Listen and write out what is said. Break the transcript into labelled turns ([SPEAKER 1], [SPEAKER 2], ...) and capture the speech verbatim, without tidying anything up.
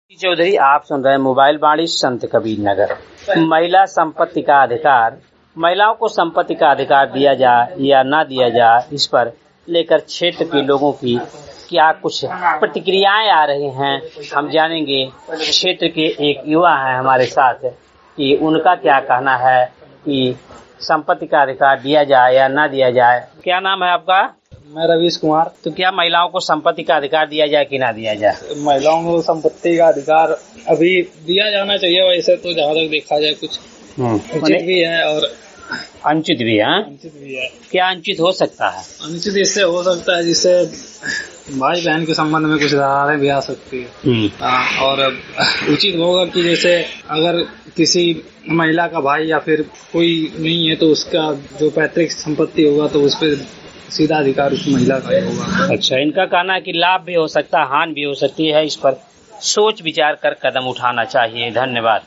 [SPEAKER 1] चौधरी, आप सुन रहे हैं मोबाइल बाड़ी संत कबीर नगर। महिला संपत्ति का अधिकार, महिलाओं को संपत्ति का अधिकार दिया जाए या ना दिया जाए, इस पर लेकर क्षेत्र के लोगों की क्या कुछ प्रतिक्रियाएं आ रही हैं, हम जानेंगे। क्षेत्र के एक युवा हैं हमारे साथ कि उनका क्या कहना है कि संपत्ति का अधिकार दिया जाए या ना दिया जाए। क्या नाम है आपका?
[SPEAKER 2] मैं रवीश कुमार।
[SPEAKER 1] तो क्या महिलाओं को संपत्ति का अधिकार दिया जाए कि ना दिया जाए?
[SPEAKER 2] महिलाओं को संपत्ति का अधिकार अभी दिया जाना चाहिए। वैसे तो जहाँ तक देखा जाए कुछ उचित भी है और
[SPEAKER 1] अनुचित भी है।
[SPEAKER 2] अनुचित भी है।
[SPEAKER 1] क्या अनुचित हो सकता है?
[SPEAKER 2] अनुचित इससे हो सकता है जिससे भाई बहन के संबंध में कुछ दरारें भी आ सकती है। आ, और उचित होगा कि जैसे अगर किसी महिला का भाई या फिर कोई नहीं है तो उसका जो पैतृक संपत्ति होगा तो उस पर सीधा अधिकार उस महिला का ही होगा।
[SPEAKER 1] अच्छा, इनका कहना है कि लाभ भी हो सकता है, हानि भी हो सकती है। इस पर सोच विचार कर कदम उठाना चाहिए। धन्यवाद।